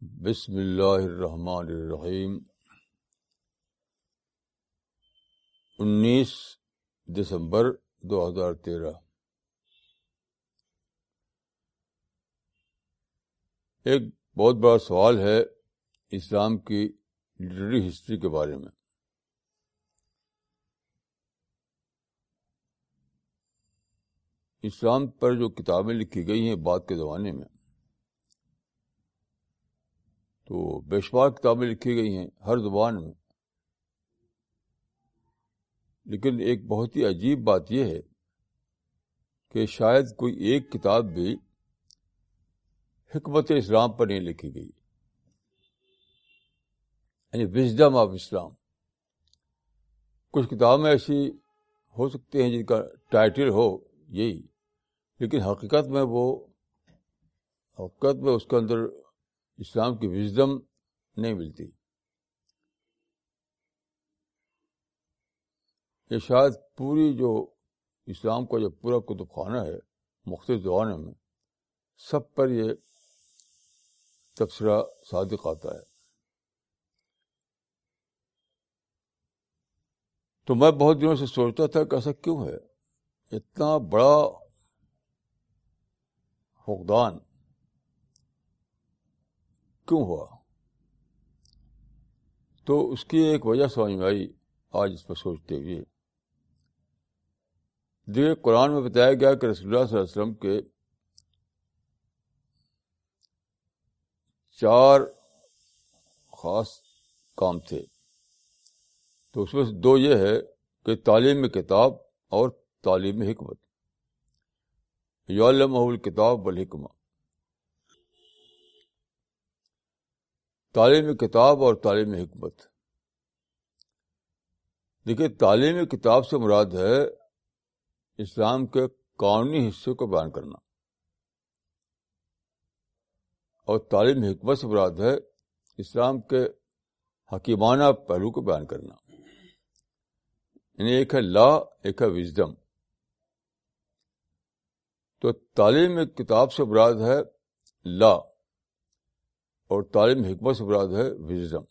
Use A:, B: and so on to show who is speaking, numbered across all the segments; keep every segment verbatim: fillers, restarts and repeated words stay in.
A: بسم اللہ الرحمن الرحیم. انیس دسمبر دو ہزار تیرہ. ایک بہت بڑا سوال ہے اسلام کی لٹریری ہسٹری کے بارے میں. اسلام پر جو کتابیں لکھی گئی ہیں بعد کے زمانے میں، تو بے شمار کتابیں لکھی گئی ہیں ہر زبان میں. لیکن ایک بہت ہی عجیب بات یہ ہے کہ شاید کوئی ایک کتاب بھی حکمت اسلام پر نہیں لکھی گئی، یعنی وژڈم آف اسلام. کچھ کتابیں ایسی ہو سکتی ہیں جن کا ٹائٹل ہو یہی، لیکن حقیقت میں وہ حقیقت میں اس کے اندر اسلام کی وژڈم نہیں ملتی. یہ شاید پوری جو اسلام کا جو پورا کتب خانہ ہے مختلف زبانوں میں، سب پر یہ تبصرہ صادق آتا ہے. تو میں بہت دنوں سے سوچتا تھا کہ ایسا کیوں ہے، اتنا بڑا فقدان کیوں ہوا. تو اس کی ایک وجہ سمجھ میں آئی آج اس پر سوچتے ہوئے. دیکھیے، قرآن میں بتایا گیا کہ رسول اللہ صلی اللہ علیہ وسلم کے چار خاص کام تھے. تو اس میں سے دو یہ ہے کہ تعلیم کتاب اور تعلیم حکمت. یعلمہ الکتاب والحکمہ. تعلیم کتاب اور تعلیم حکمت. دیکھیے، تعلیم کتاب سے مراد ہے اسلام کے قانونی حصے کو بیان کرنا، اور تعلیم حکمت سے مراد ہے اسلام کے حکیمانہ پہلو کو بیان کرنا. یعنی ایک ہے لا، ایک ہے وژڈم. تو تعلیم کتاب سے مراد ہے لا، اور تعلیم حکمت سے مراد ہے وژڈم.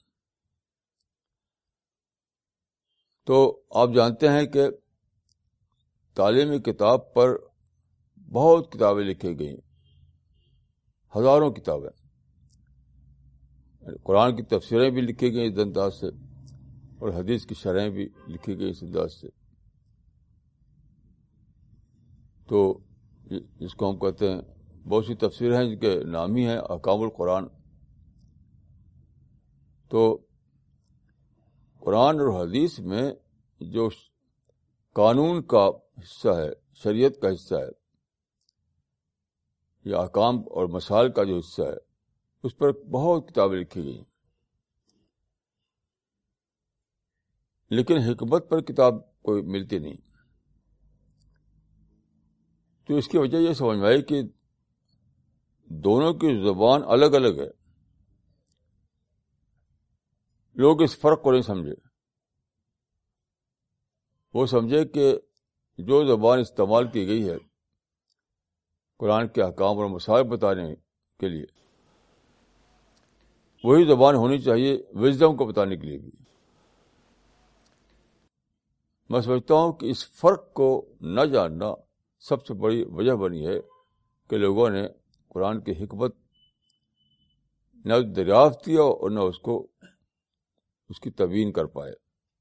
A: تو آپ جانتے ہیں کہ تعلیمی کتاب پر بہت کتابیں لکھی گئی، ہزاروں کتابیں. قرآن کی تفسیریں بھی لکھی گئی اس انداز سے، اور حدیث کی شرحیں بھی لکھی گئی اس انداز سے. تو جس کو ہم کہتے ہیں، بہت سی تفسیریں ہیں جن کے نام ہی ہیں احکام القرآن. تو قرآن اور حدیث میں جو قانون کا حصہ ہے، شریعت کا حصہ ہے، یا احکام اور مسائل کا جو حصہ ہے، اس پر بہت کتابیں لکھی گئی. لیکن حکمت پر کتاب کوئی ملتی نہیں. تو اس کی وجہ یہ سمجھ میں آئی کہ دونوں کی زبان الگ الگ ہے. لوگ اس فرق کو نہیں سمجھے. وہ سمجھے کہ جو زبان استعمال کی گئی ہے قرآن کے احکام اور مسائل بتانے کے لیے، وہی زبان ہونی چاہیے وژڈم کو بتانے کے لیے بھی. میں سمجھتا ہوں کہ اس فرق کو نہ جاننا سب سے بڑی وجہ بنی ہے کہ لوگوں نے قرآن کی حکمت نہ دریافت کیا اور نہ اس کو اس کی تبیین کر پائے.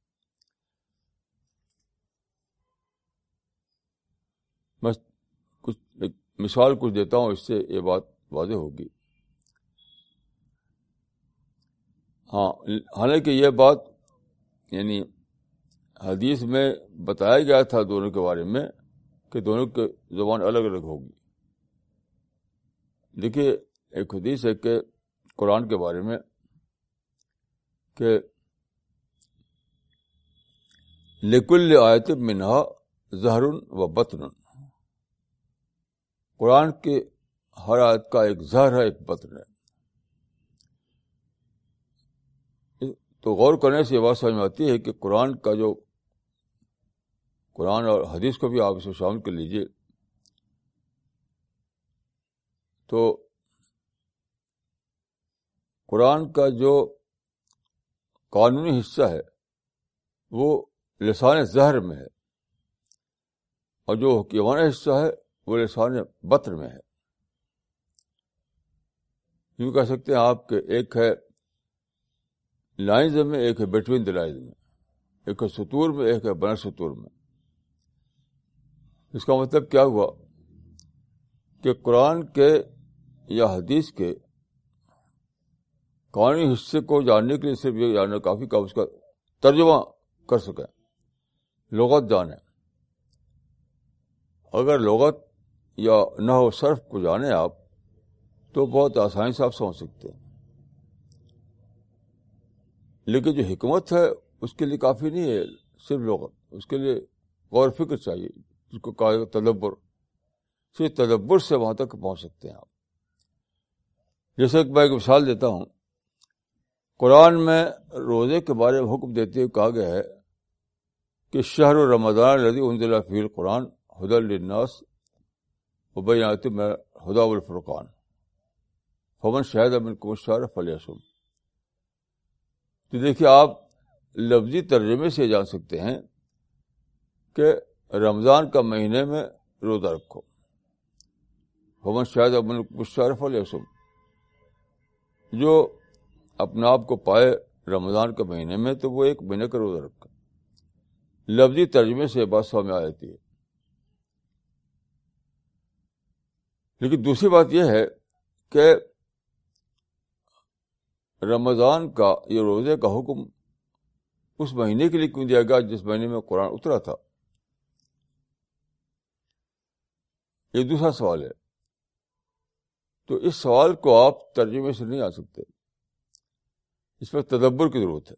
A: میں کچھ ایک مثال کچھ دیتا ہوں، اس سے یہ بات واضح ہوگی. ہاں، حالانکہ یہ بات یعنی حدیث میں بتایا گیا تھا دونوں کے بارے میں کہ دونوں کی زبان الگ الگ ہوگی. دیکھیے، ایک حدیث ہے کہ قرآن کے بارے میں کہ لکل آیت منہا ظہر و بطن. قرآن کے ہر آیت کا ایک ظہر ہے، ایک بطن ہے. تو غور کرنے سے یہ بات سمجھ میں آتی ہے کہ قرآن کا جو قرآن اور حدیث کو بھی آپ اس میں شامل کر لیجئے، تو قرآن کا جو قانونی حصہ ہے وہ لسان ظہر میں ہے، اور جو حکیمانہ حصہ ہے وہ لسان بطن میں ہے. یوں کہہ سکتے ہیں آپ کہ ایک ہے لائنز میں، ایک ہے بٹوین دی لائنز میں، ایک ہے سطور میں، ایک ہے بین سطور میں. اس کا مطلب کیا ہوا کہ قرآن کے یا حدیث کے قانونی حصے کو جاننے کے لیے صرف یہ جاننا کافی کہ اس کا ترجمہ کر سکیں، لغت جانیں. اگر لغت یا نحو و صرف کو جانیں آپ تو بہت آسانی سے آپ سمجھ سکتے ہیں. لیکن جو حکمت ہے اس کے لیے کافی نہیں ہے صرف لغت، اس کے لیے غور فکر چاہیے، جس کو کہا تدبر. صرف تدبر سے وہاں تک پہنچ سکتے ہیں آپ. جیسے کہ میں ایک مثال دیتا ہوں. قرآن میں روزے کے بارے میں حکم دیتے ہوئے کہا گیا ہے کہ شہر رمضان الذی انزل فیہ القرآن ھدی للناس وبینات من الھدی والفرقان فمن شہد منکم الشہر فلیصم. تو دیکھیے آپ لفظی ترجمے سے جان سکتے ہیں کہ رمضان کا مہینے میں روزہ رکھو. فمن شہد منکم الشہر فلیصم، جو اپنے آپ کو پائے رمضان کے مہینے میں تو وہ ایک مہینے کا روزہ رکھے. لفظی ترجمے سے بات سمجھ میں آ جاتی ہے. لیکن دوسری بات یہ ہے کہ رمضان کا یہ روزے کا حکم اس مہینے کے لیے کیوں دیا گیا جس مہینے میں قرآن اترا تھا؟ یہ دوسرا سوال ہے. تو اس سوال کو آپ ترجمے سے نہیں آ سکتے، اس پر تدبر کی ضرورت ہے.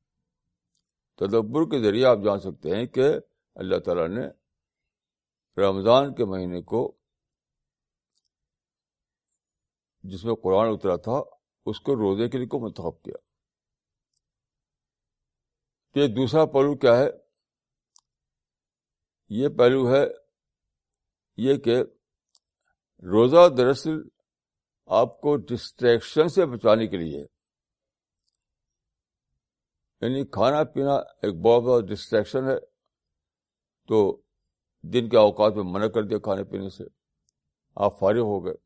A: تدبر کے ذریعے آپ جان سکتے ہیں کہ اللہ تعالیٰ نے رمضان کے مہینے کو جس میں قرآن اترا تھا اس کو روزے کے لیے کو منتخب کیا. تو یہ دوسرا پہلو کیا ہے؟ یہ پہلو ہے یہ کہ روزہ دراصل آپ کو ڈسٹریکشن سے بچانے کے لیے ہے. یعنی کھانا پینا ایک بہت بڑا ڈسٹریکشن ہے، تو دن کے اوقات میں منع کر دیا کھانے پینے سے، آپ فارغ ہو گئے.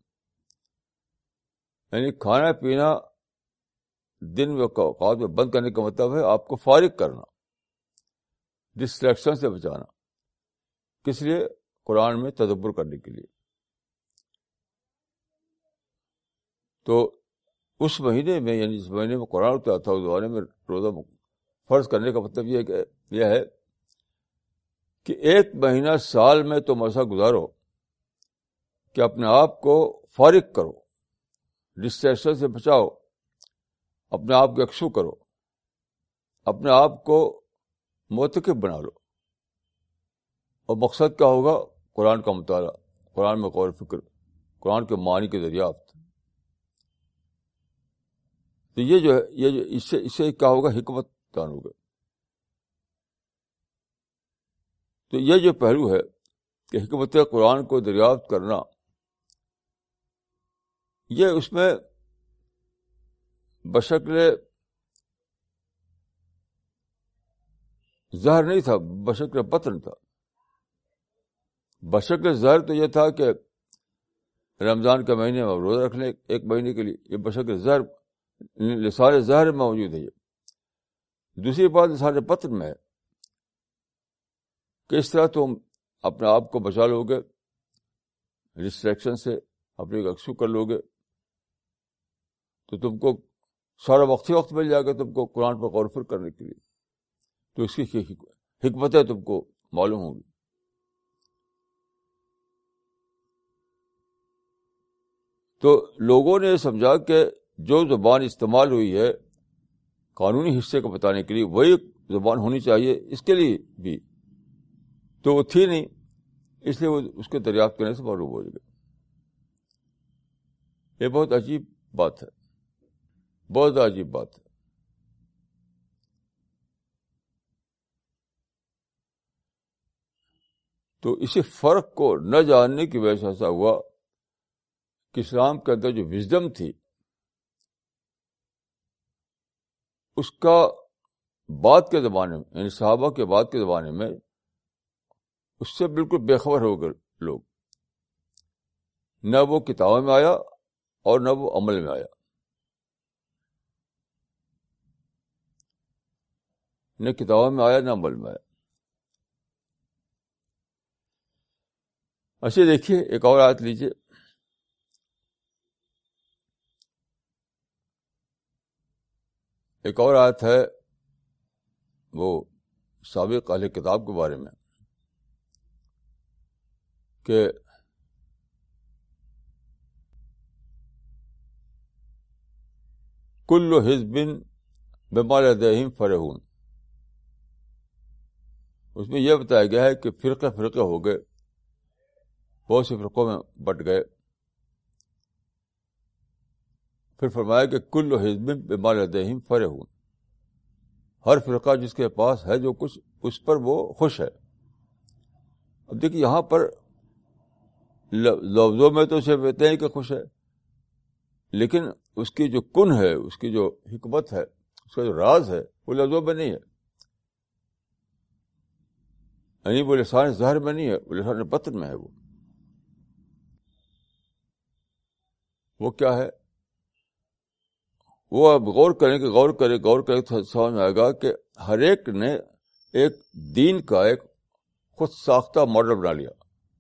A: یعنی کھانا پینا دن میں اوقات میں بند کرنے کا مطلب ہے آپ کو فارغ کرنا، ڈسٹریکشن سے بچانا. کس لیے؟ قرآن میں تدبر کرنے کے لیے. تو اس مہینے میں یعنی جس مہینے میں قرآن اترا تھا اس زمانے میں روزہ فرض کرنے کا مطلب یہ کہ یہ ہے کہ ایک مہینہ سال میں تم ایسا گزارو کہ اپنے آپ کو فارغ کرو، ڈسٹریکشن سے بچاؤ، اپنے آپ کو یکسو کرو، اپنے آپ کو معتکف بنا لو. اور مقصد کیا ہوگا؟ قرآن کا مطالعہ، قرآن میں غور و فکر، قرآن کے معنی کے دریافت. تو یہ جو ہے یہ جو اس سے اس سے کیا ہوگا؟ حکمت دان ہوگا. تو یہ جو پہلو ہے کہ حکمت قرآن کو دریافت کرنا، یہ اس میں بشکل زہر نہیں تھا، بشکل بطن تھا. بشکل زہر تو یہ تھا کہ رمضان کے مہینے میں روزہ رکھنے ایک مہینے کے لیے، یہ بشکل زہر لسان زہر میں موجود ہے. یہ دوسری بات لسان بطن میں ہے کہ اس طرح تم اپنے آپ کو بچا لو گے ڈسٹریکشن سے، اپنے کو یکسو کر لو گے، تو تم کو سارا وقت ہی وقت مل جائے گا تم کو قرآن پر غور و فکر کرنے کے لیے. تو اس کی حکمتیں تم کو معلوم ہوگی. تو لوگوں نے سمجھا کہ جو زبان استعمال ہوئی ہے قانونی حصے کو بتانے کے لیے وہی زبان ہونی چاہیے اس کے لیے بھی، تو وہ تھی نہیں، اس لیے وہ اس کے دریافت کرنے سے معلوم ہو گئے. یہ بہت عجیب بات ہے، بہت عجیب بات ہے. تو اسی فرق کو نہ جاننے کی وجہ سے ایسا ہوا کہ اسلام کے اندر جو وزڈم تھی اس کا بعد کے زمانے میں یعنی صحابہ کے بعد کے زمانے میں اس سے بالکل بے خبر ہو گئے لوگ. نہ وہ کتابوں میں آیا اور نہ وہ عمل میں آیا. نہ کتابوں میں آیا نہ عمل میں آیا. اچھا دیکھیے ایک اور آیت لیجیے. ایک اور آیت ہے وہ سابق اہل کتاب کے بارے میں کہ کل حزب بما لدیہم فرحون. اس میں یہ بتایا گیا ہے کہ فرقے فرقے ہو گئے, بہت سے فرقوں میں بٹ گئے. پھر فرمایا کہ کل حزب بما لدیہم فرحون, ہر فرقہ جس کے پاس ہے جو کچھ اس پر وہ خوش ہے. اب دیکھیے یہاں پر لفظوں میں تو صرف اتنا ہی کہ خوش ہے, لیکن اس کی جو کن ہے, اس کی جو حکمت ہے, اس کا جو راز ہے وہ لفظوں میں نہیں ہے. یعنی وہ لسان ظاہر میں نہیں ہے, وہ لسان باطن میں ہے. وہ وہ کیا ہے؟ وہ اب غور کریں کہ غور کریں غور کریں تو سمجھ میں آئے گا کہ ہر ایک نے ایک دین کا ایک خود ساختہ ماڈل بنا لیا,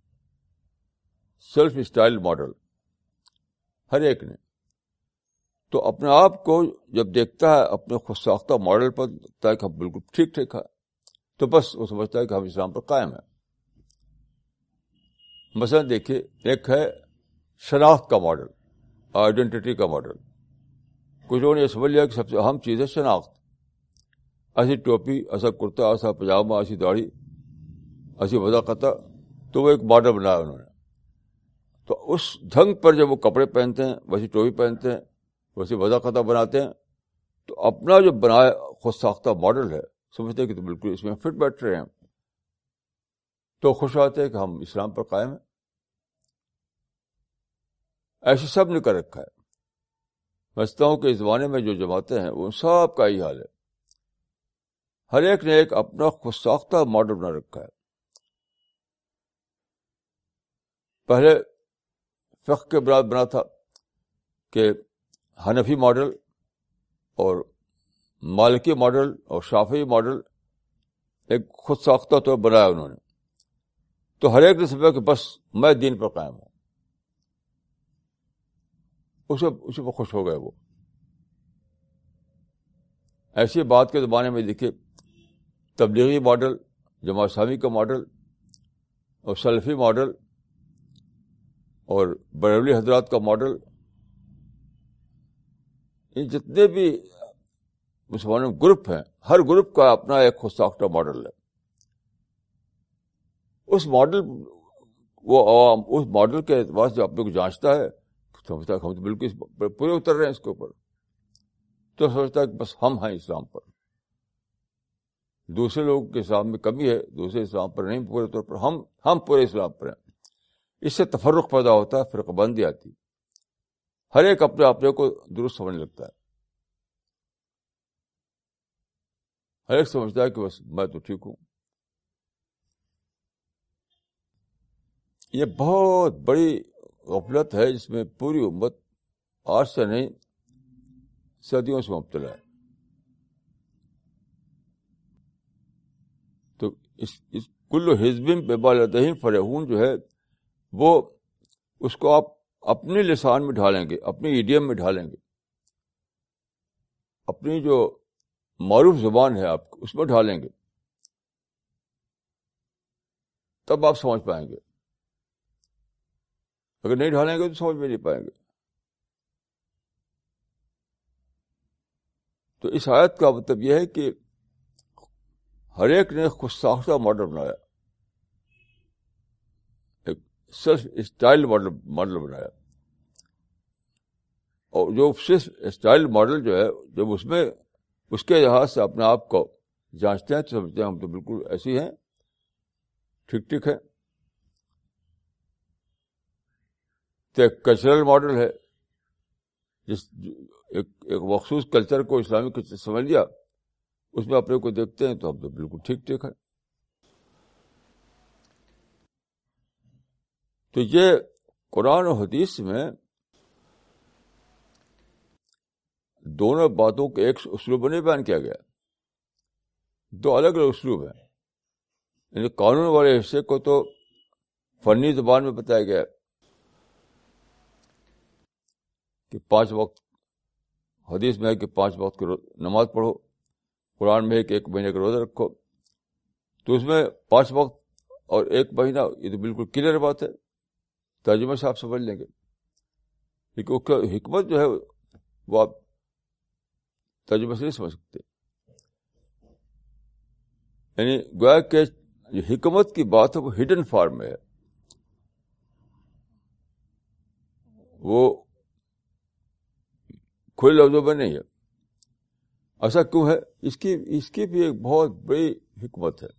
A: سیلف اسٹائل ماڈل ہر ایک نے. تو اپنے آپ کو جب دیکھتا ہے اپنے خود ساختہ ماڈل پر, دیکھتا ہے کہ ہم بالکل ٹھیک ٹھیک ہے, تو بس وہ سمجھتا ہے کہ ہم اسلام پر قائم ہیں. مثلا دیکھیے ایک ہے شناخت کا ماڈل, آئیڈینٹی کا ماڈل. کچھ لوگوں نے یہ سمجھ لیا کہ سب سے اہم چیز ہے شناخت. ایسی ٹوپی, ایسا کرتا, ایسا پاجامہ, ایسی داڑھی, ایسی وضاقتہ, تو وہ ایک ماڈل بنایا انہوں نے. تو اس ڈھنگ پر جب وہ کپڑے پہنتے ہیں, ویسی ٹوپی پہنتے ہیں, ویسی وضاقتہ بناتے ہیں, تو اپنا جو بنایا خود ساختہ ماڈل ہے سمجھتے ہیں کہ تو بالکل اس میں فٹ بیٹھ رہے ہیں, تو خوش آتے ہیں کہ ہم اسلام پر قائم ہیں. ایسے سب نے کر رکھا ہے. سمجھتا ہوں کہ اس زمانے میں جو جماعتیں ہیں وہ سب کا ہی حال ہے. ہر ایک نے ایک اپنا خود ساختہ ماڈل بنا رکھا ہے. پہلے فقہ کے بعد بنا تھا کہ حنفی ماڈل اور مالکی ماڈل اور شافعی ماڈل ایک خود ساختہ طور بنایا انہوں نے. تو ہر ایک نے سمجھا کہ بس میں دین پر قائم ہوں, اسے اسی پر خوش ہو گئے وہ. ایسی بات کے زمانے میں دیکھیے تبلیغی ماڈل, جماعت اسلامی کا ماڈل اور سلفی ماڈل اور بریلوی حضرات کا ماڈل, یہ جتنے بھی مسلمانوں گروپ ہیں ہر گروپ کا اپنا ایک خود ساختہ ماڈل ہے. اس ماڈل وہ عوام اس ماڈل کے اعتبار سے اپنے کو جانچتا ہے, سمجھتا ہے ہم تو بالکل پورے اتر رہے ہیں اس کے اوپر, تو سمجھتا ہے کہ بس ہم ہیں اسلام پر. دوسرے لوگوں کے اسلام میں کمی ہے, دوسرے اسلام پر نہیں پورے طور پر, ہم ہم پورے اسلام پر ہیں. اس سے تفرق پیدا ہوتا ہے, فرقہ بندی آتی. ہر ایک اپنے اپنے کو درست سمجھنے لگتا ہے. ہر ایک سمجھتا ہے کہ بس میں تو ٹھیک ہوں. یہ بہت بڑی غفلت ہے جس میں پوری امت آج سے نہیں صدیوں سے مبتلا ہے. تو اس, اس کل حزب بما لدیہم فرحون جو ہے وہ اس کو آپ اپنے لسان میں ڈھالیں گے, اپنے ایڈیم میں ڈھالیں گے, اپنی جو معروف زبان ہے آپ اس میں ڈھالیں گے, تب آپ سمجھ پائیں گے. اگر نہیں ڈھالیں گے تو سمجھ میں نہیں پائیں گے. تو اس آیت کا مطلب یہ ہے کہ ہر ایک نے خود ساختہ ماڈل بنایا, ایک سیلف اسٹائل ماڈل ماڈل بنایا. اور جو صرف اسٹائل ماڈل جو ہے جب اس میں اس کے لحاظ سے اپنے آپ کو جانچتے ہیں تو سمجھتے ہیں ہم تو بالکل ایسے ہیں, ٹھیک ٹھیک ہے. تو ایک کلچرل ماڈل ہے, جس ایک ایک مخصوص کلچر کو اسلامی کلچر سمجھ لیا، اس میں اپنے کو دیکھتے ہیں تو ہم تو بالکل ٹھیک ٹھیک ہے. تو یہ قرآن و حدیث میں دونوں باتوں کے ایک اسلوب میں نہیں بیان کیا گیا، دو الگ الگ اسلوب ہیں. یعنی قانون والے حصے کو تو فنی زبان میں بتایا گیا کہ پانچ وقت، حدیث میں ہے کہ پانچ وقت کی نماز پڑھو، قرآن میں ہے کہ ایک مہینے کا روزہ رکھو. تو اس میں پانچ وقت اور ایک مہینہ، یہ تو بالکل کلیئر بات ہے، ترجمے سے آپ سمجھ لیں گے. لیکن اس کا حکمت جو ہے وہ آپ ترجمے سے نہیں سمجھ سکتے. یعنی گویا کہ جو حکمت کی بات ہے وہ ہڈن فارم میں ہے، وہ کھلے لفظوں میں نہیں ہے. ایسا کیوں ہے؟ اس کی اس کی بھی ایک بہت بڑی حکمت ہے.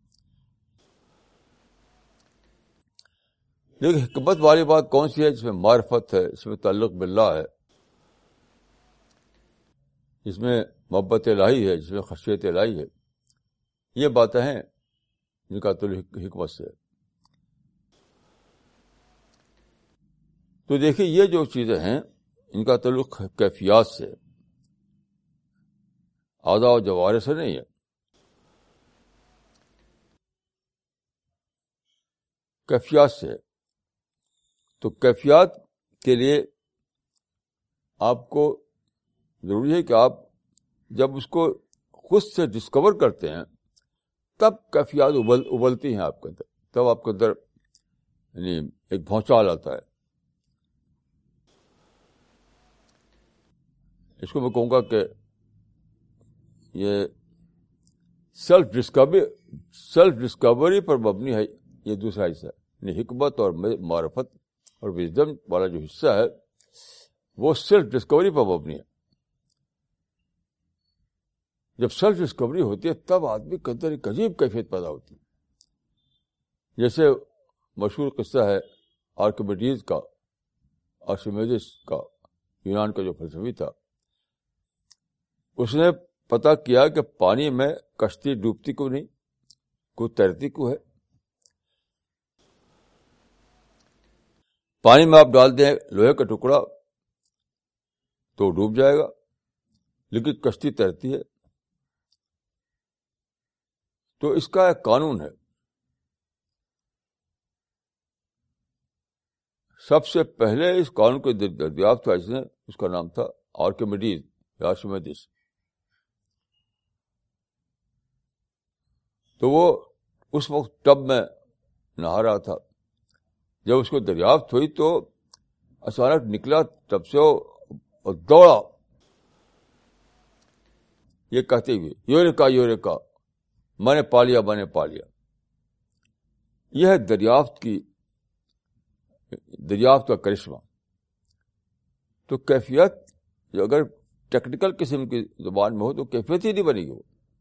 A: لیکن حکمت والی بات کون سی ہے؟ جس میں معرفت ہے، جس میں تعلق باللہ ہے، جس میں محبت الہی ہے، جس میں خشیت الہی ہے. یہ باتیں ہیں جن کا تعلق حکمت سے ہے. تو دیکھیے یہ جو چیزیں ہیں ان کا تعلق کیفیات سے، اعضاء و جوارح سے نہیں ہے. کیفیات سے ہے. تو کیفیات کے لیے آپ کو ضروری ہے کہ آپ جب اس کو خود سے ڈسکور کرتے ہیں تب کیفیات ابل ابلتی ہیں آپ کے اندر، تب آپ کے اندر یعنی ایک بھونچال آتا ہے. اس کو میں کہوں گا کہ یہ سیلف ڈسکوری سیلف ڈسکوری پر مبنی ہے. یہ دوسرا حصہ یعنی حکمت اور معرفت اور وژڈم والا جو حصہ ہے وہ سیلف ڈسکوری پر مبنی ہے. جب سیلف ڈسکوری ہوتی ہے تب آدمی کے اندر ایک عجیب کیفیت پیدا ہوتی ہے. جیسے مشہور قصہ ہے آرکیمیڈیز کا، آرشمیدس کا، یونان کا جو فلسفی تھا. اس نے پتا کیا کہ پانی میں کشتی ڈوبتی کیوں نہیں، کوئی تیرتی کیوں ہے. پانی میں آپ ڈال دیں لوہے کا ٹکڑا تو ڈوب جائے گا، لیکن کشتی تیرتی ہے. تو اس کا ایک قانون ہے. سب سے پہلے اس قانون کو دریافت ہوا جس نے، اس کا نام تھا آرکیمیڈیز یا آرشمیدس. تو وہ اس وقت ٹب میں نہا رہا تھا. جب اس کو دریافت ہوئی تو اچانک نکلا ٹب سے اور دوڑا یہ کہتے ہوئے یوریکا یوریکا، میں نے پا لیا میں نے پا لیا. یہ ہے دریافت کی دریافت کا کرشمہ. تو کیفیت جو اگر ٹیکنیکل قسم کی زبان میں ہو تو کیفیت ہی نہیں بنے گی. وہ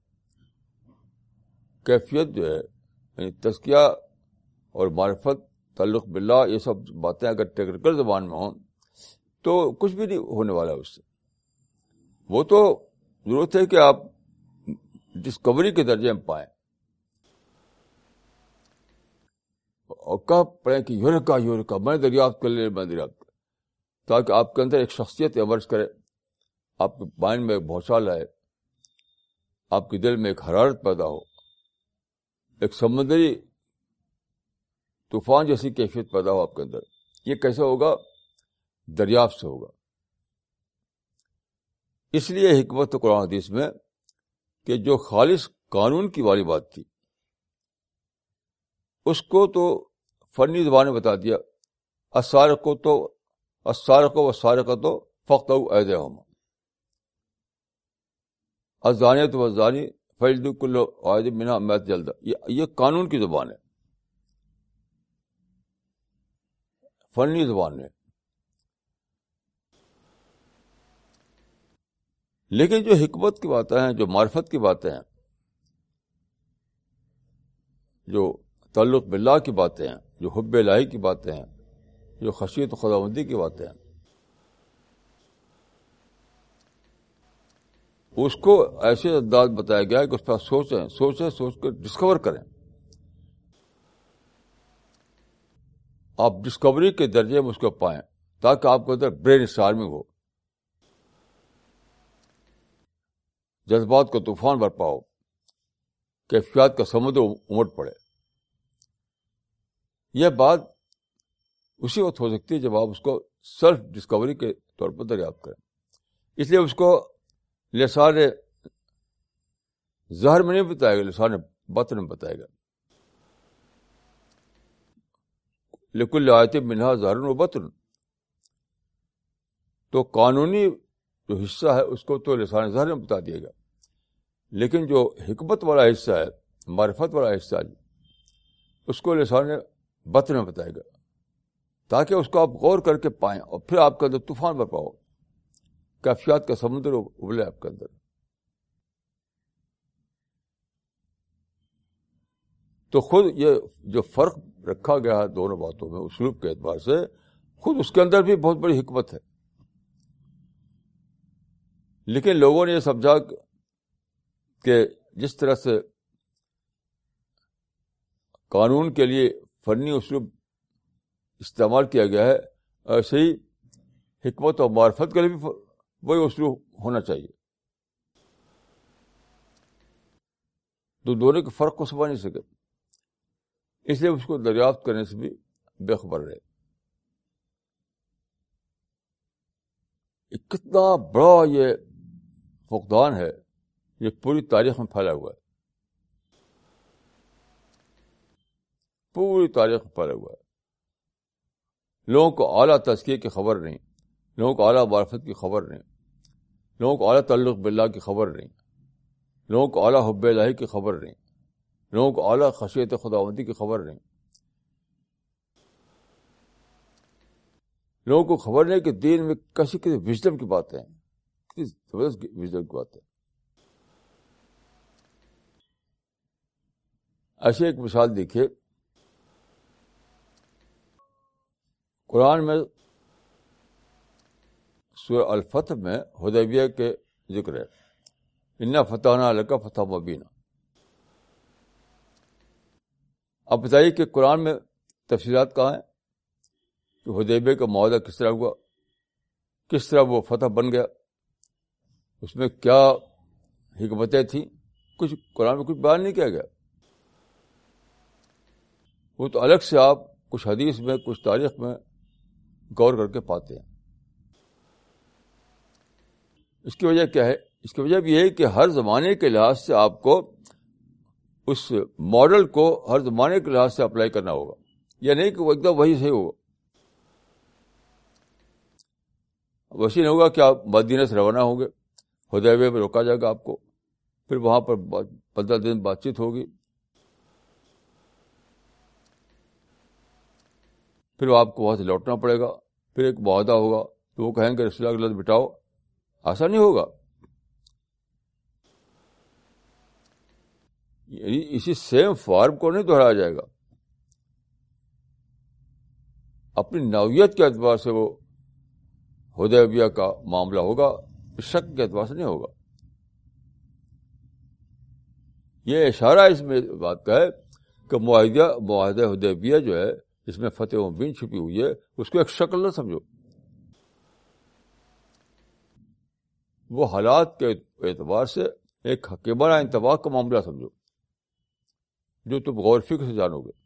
A: کیفیت جو ہے یعنی تزکیہ اور معرفت، تعلق باللہ، یہ سب باتیں اگر ٹیکنیکل زبان میں ہوں تو کچھ بھی نہیں ہونے والا اس سے. وہ تو ضرورت ہے کہ آپ ڈسکوری کے درجے میں پائیں اور کہہ پڑیں کہ یوریکا یوریکا، میں دریافت کر لے میں دریافت کر، تاکہ آپ کے اندر ایک شخصیت ایمرج کرے، آپ کے مائنڈ میں ایک بھونچال آئے، آپ کے دل میں ایک حرارت پیدا ہو، ایک سمندری طوفان جیسی کیفیت پیدا ہو آپ کے اندر. یہ کیسے ہوگا؟ دریافت سے ہوگا. اس لیے حکمت قرآن حدیث میں کہ جو خالص قانون کی والی بات تھی اس کو تو فنی زبان میں بتا دیا. السارق کو تو السارق والسارقۃ فاقطعوا ایدیہما، الزانیۃ والزانی فاجلدوا کل واحد منہما مئۃ جلدہ. یہ قانون کی زبان ہے، فنی زبان ہے. لیکن جو حکمت کی باتیں ہیں، جو معرفت کی باتیں ہیں، جو تعلق باللہ کی باتیں ہیں، جو حب الہی کی باتیں ہیں، جو خشیت و خداوندی کی باتیں ہیں، اس کو ایسے انداز بتایا گیا کہ اس پر سوچیں سوچیں سوچ کر ڈسکور کریں. آپ ڈسکوری کے درجے میں اس کو پائیں تاکہ آپ کے اندر برین اسٹارمنگ ہو, جذبات کا طوفان برپا ہو, کیفیات کا سمندر امٹ پڑے. یہ بات اسی وقت ہو سکتی ہے جب آپ اس کو سیلف ڈسکوری کے طور پر دریافت کریں. اس لیے اس کو لسان ظاہر میں نہیں بتائے گا, لسان باطن میں بتائے گا. لکل آیت منہا ظاہر و باطن, تو قانونی جو حصہ ہے اس کو تو لسان ظاہر میں بتا دے گا, لیکن جو حکمت والا حصہ ہے, معرفت والا حصہ ہے, اس کو لسان باطن میں بتائے گا تاکہ اس کو آپ غور کر کے پائیں اور پھر آپ کے اندر طوفان برپا ہو, کیفیات کا سمندر ابلے آپ کے اندر. تو خود یہ جو فرق رکھا گیا ہے دونوں باتوں میں اسلوب کے اعتبار سے, خود اس کے اندر بھی بہت بڑی حکمت ہے. لیکن لوگوں نے یہ سمجھا کہ جس طرح سے قانون کے لیے فنی اسلوب استعمال کیا گیا ہے, ایسے ہی حکمت اور معرفت کے لیے بھی وہی اسلوب ہونا چاہیے. تو دونوں کے فرق کو سمجھ نہیں سکے, اس لیے اس کو دریافت کرنے سے بھی بے خبر رہے. کتنا بڑا یہ فقدان ہے, یہ پوری تاریخ میں پھیلا ہوا ہے, پوری تاریخ میں پھیلا ہوا ہے. لوگوں کو اعلیٰ تزکیے کی خبر نہیں, لوگوں کو اعلیٰ معرفت کی خبر نہیں, لوگوں کو اعلیٰ تعلق باللہ کی خبر نہیں, لوگوں کو اعلیٰ حب الہی کی خبر نہیں, لوگوں کو اعلیٰ خشیت خداوندی کی خبر نہیں, لوگوں کو خبر نہیں کہ دین میں کسی کسی وژڈم کی باتیں ہیں, کسی زبردست وژڈم کی باتیں. ایسی ایک مثال دیکھیے, قرآن میں سورہ الفتح میں حدیبیہ کے ذکر ہے, انا فتحنا لک فتحا مبینا. اب بتائیے کہ قرآن میں تفصیلات کہاں ہیں کہ حدیبیہ کا معاہدہ کس طرح ہوا, کس طرح وہ فتح بن گیا, اس میں کیا حکمتیں تھیں, کچھ قرآن میں کچھ بیان نہیں کیا گیا. وہ تو الگ سے آپ کچھ حدیث میں کچھ تاریخ میں غور کر کے پاتے ہیں. اس کی وجہ کیا ہے؟ اس کی وجہ بھی یہ ہے کہ ہر زمانے کے لحاظ سے آپ کو اس ماڈل کو ہر زمانے کے لحاظ سے اپلائی کرنا ہوگا. یہ نہیں کہ وہ ایک دم وہی صحیح ہوگا. ویسے نہیں ہوگا کہ آپ مدینہ سے روانہ ہوں گے, حدیبیہ میں روکا جائے گا آپ کو, پھر وہاں پر پندرہ دن بات چیت ہوگی, پھر آپ کو وہاں سے لوٹنا پڑے گا, پھر ایک معاہدہ ہوگا تو وہ کہیں گے رسول اللہ کے لفظ بٹاؤ. ایسا نہیں ہوگا. اسی سیم فارم کو نہیں دہرایا جائے گا. اپنی نوعیت کے اعتبار سے وہ حدیبیہ کا معاملہ ہوگا, شک کے اعتبار سے نہیں ہوگا. یہ اشارہ اس میں بات کا ہے کہ معاہدہ معاہدہ حدیبیہ جو ہے جس میں فتح و مبین چھپی ہوئی ہے, اس کو ایک شکل نہ سمجھو, وہ حالات کے اعتبار سے ایک حکیمانہ انتباہ کا معاملہ سمجھو جو تم غور فکر سے جانو گے.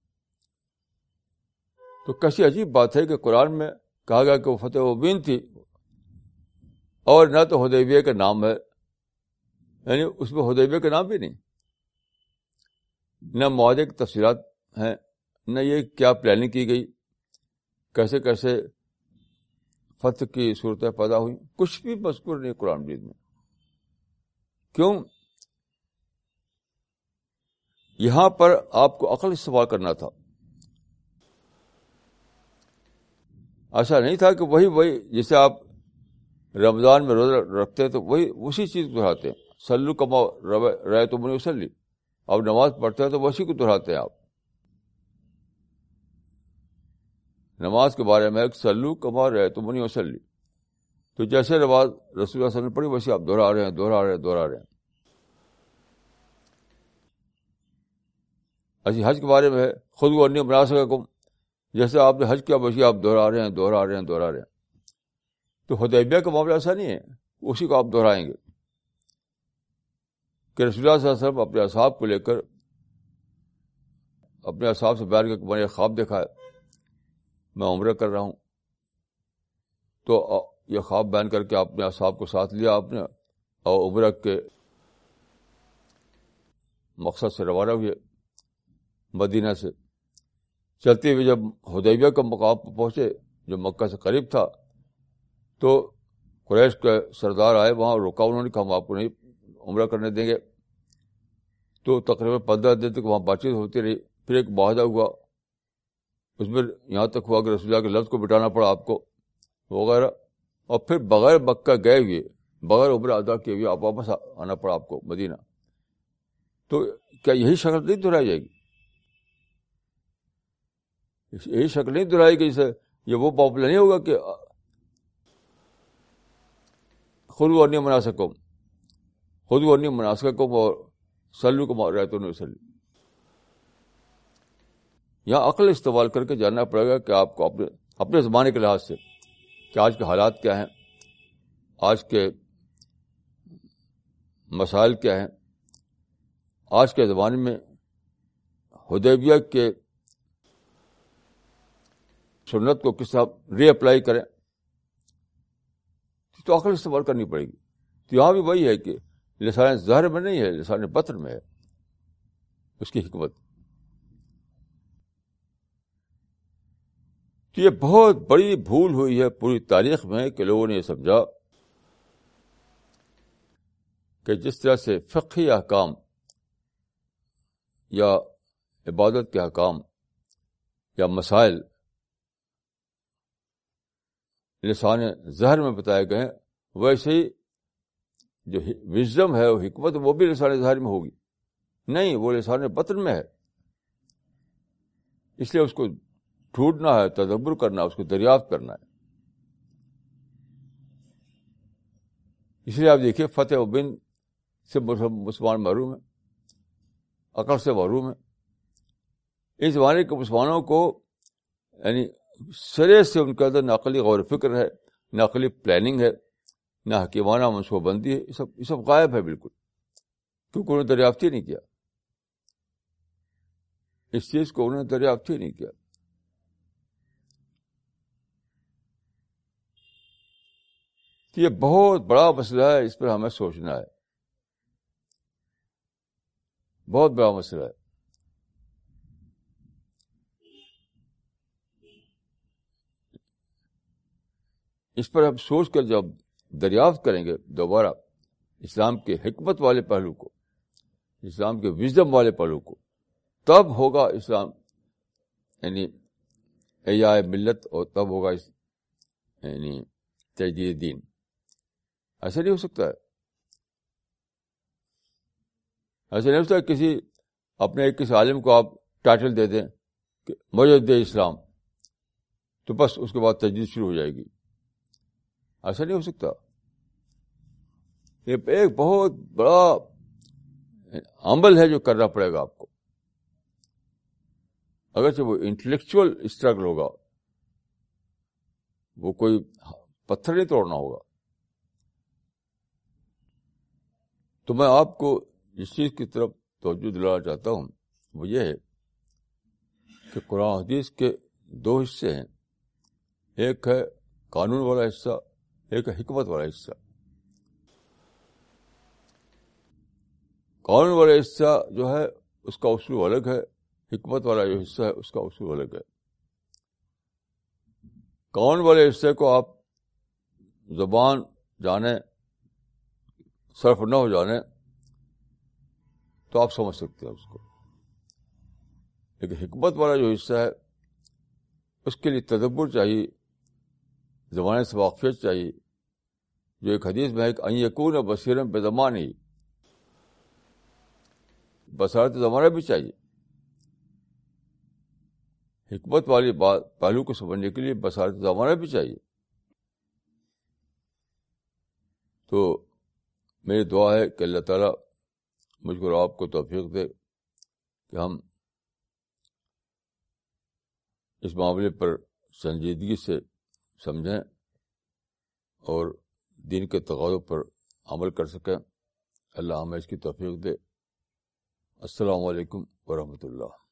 A: تو کیسی عجیب بات ہے کہ قرآن میں کہا گیا کہ وہ فتح و مبین تھی اور نہ تو حدیبیہ کا نام ہے, یعنی اس میں حدیبیہ کا نام بھی نہیں, نہ معاہدے کی تفصیلات ہیں, نہ یہ کیا پلاننگ کی گئی, کیسے کیسے فتح کی صورتیں پیدا ہوئی, کچھ بھی مذکور نہیں قرآن مجید میں. کیوں؟ یہاں پر آپ کو عقل استعمال کرنا تھا. ایسا نہیں تھا کہ وہی وہی جسے آپ رمضان میں روزہ رکھتے ہیں تو وہی اسی چیز کو دہراتے ہیں. سلو کما رأیتمونی اصلی, آپ نماز پڑھتے ہیں تو اسی کو دہراتے ہیں. آپ نماز کے بارے میں ایک سلو کما رأیتمونی اصلی, تو جیسے نماز رسول اللہ صلی اللہ علیہ وسلم نے پڑھی ویسے آپ دہرا رہے ہیں دہرا رہے ہیں دہرا رہے ہیں. ایسی حج کے بارے میں ہے خود کو انی مناسککم، جیسے آپ نے حج کیا ویسے آپ دہرا رہے ہیں دہرا رہے ہیں دہرا رہے ہیں. تو حدیبیہ کا معاملہ ایسا نہیں ہے، اسی کو آپ دہرائیں گے کہ رسول اللہ صلی اللہ علیہ وسلم اپنے اصحاب کو لے کر اپنے اصحاب سے بیان کر کے میں نے خواب دیکھا ہے، میں عمرہ کر رہا ہوں. تو یہ خواب بیان کر کے اپنے اصحاب کو ساتھ لیا آپ نے اور عمرہ کے مقصد سے روانہ ہوئے. مدینہ سے چلتے ہوئے جب حدیبیہ کا مقام پر پہنچے جو مکہ سے قریب تھا تو قریش کے سردار آئے وہاں روکا، انہوں نے کہا ہم آپ کو نہیں عمرہ کرنے دیں گے. تو تقریباً پندرہ دن تک وہاں بات چیت ہوتی رہی. پھر ایک معاہدہ ہوا، اس میں یہاں تک ہوا کہ رسول اللہ کے لفظ کو مٹانا پڑا آپ کو وغیرہ، اور پھر بغیر مکہ گئے ہوئے بغیر عمرہ ادا کیے ہوئے آپ واپس آنا پڑا آپ کو مدینہ. تو کیا یہی شکل نہیں دہرائی جائے گی؟ یہی شکل نہیں دہرائی گی؟ جیسے یہ وہ معاملہ نہیں ہوگا کہ خود و انی مناسککم خود و انی مناسککم اور سلو کو رایتون وسلی. یہاں عقل استعمال کر کے جاننا پڑے گا کہ آپ کو اپنے اپنے زمانے کے لحاظ سے کہ آج کے حالات کیا ہیں، آج کے مسائل کیا ہیں، آج کے زمانے میں حدیبیہ کے سنت کو کس طرح ری اپلائی کریں. تو عقل استعمال کرنی پڑے گی. تو یہاں بھی وہی ہے کہ لسان ظاہر میں نہیں ہے، لسان بطن میں ہے اس کی حکمت. تو یہ بہت بڑی بھول ہوئی ہے پوری تاریخ میں کہ لوگوں نے یہ سمجھا کہ جس طرح سے فقہی احکام یا عبادت کے احکام یا مسائل لسان ظاہر میں بتائے گئے ہیں، ویسے ہی جو وژڈم ہے وہ حکمت وہ بھی لسان ظاہر میں ہوگی. نہیں، وہ لسان بطن میں ہے. اس لیے اس کو ڈھونڈنا ہے، تدبر کرنا ہے، اس کو دریافت کرنا ہے. اس لیے آپ دیکھیے فتح و بن سے مسلمان محروم ہے، عقل سے محروم ہے. اس زمانے کے مسلمانوں کو یعنی سرے سے ان کے اندر نہ عقلی غور و فکر ہے، نہ عقلی پلاننگ ہے، نہ حکیمانہ منصوبہ بندی ہے. یہ سب یہ سب غائب ہے بالکل، کیونکہ انہوں نے دریافت ہی نہیں کیا. اس چیز کو انہوں نے دریافت ہی نہیں کیا. تو یہ بہت بڑا مسئلہ ہے، اس پر ہمیں سوچنا ہے، بہت بڑا مسئلہ ہے. اس پر ہم سوچ کر جب دریافت کریں گے دوبارہ اسلام کے حکمت والے پہلو کو، اسلام کے وژڈم والے پہلو کو، تب ہوگا اسلام یعنی احیاء ملت، اور تب ہوگا اس یعنی تجدید دین. ایسا نہیں ہو سکتا ہے، ایسا نہیں ہو سکتا کسی اپنے کسی عالم کو آپ ٹائٹل دے دیں کہ مجدد اسلام، تو بس اس کے بعد تجدید شروع ہو جائے گی. ایسا نہیں ہو سکتا. یہ ایک بہت بڑا عمل ہے جو کرنا پڑے گا آپ کو. اگرچہ وہ انٹلیکچوئل اسٹرگل ہوگا، وہ کوئی پتھر نہیں توڑنا ہوگا. تو میں آپ کو اس چیز کی طرف توجہ دلانا چاہتا ہوں، وہ یہ ہے کہ قرآن حدیث کے دو حصے ہیں، ایک ہے قانون والا حصہ، ایک ہے حکمت والا حصہ. قانون والا حصہ جو ہے اس کا اصول الگ ہے، حکمت والا جو حصہ ہے اس کا اصول الگ ہے. قانون والے حصے کو آپ زبان جانے، صرف نہ ہو جانے تو آپ سمجھ سکتے ہیں اس کو. لیکن حکمت والا جو حصہ ہے اس کے لیے تدبر چاہیے، زمانے سے واقفیت چاہیے. جو ایک حدیث میں ہے کہ ان یکون بصیرا بزمانہ، بصارت زمانہ بھی چاہیے. حکمت والی بات پہلو کو سمجھنے کے لیے بصارت زمانہ بھی چاہیے. تو میری دعا ہے کہ اللہ تعالیٰ مجھ کو اور آپ کو توفیق دے کہ ہم اس معاملے پر سنجیدگی سے سمجھیں اور دین کے تقاضوں پر عمل کر سکیں. اللہ ہمیں اس کی توفیق دے. السلام علیکم ورحمۃ اللہ.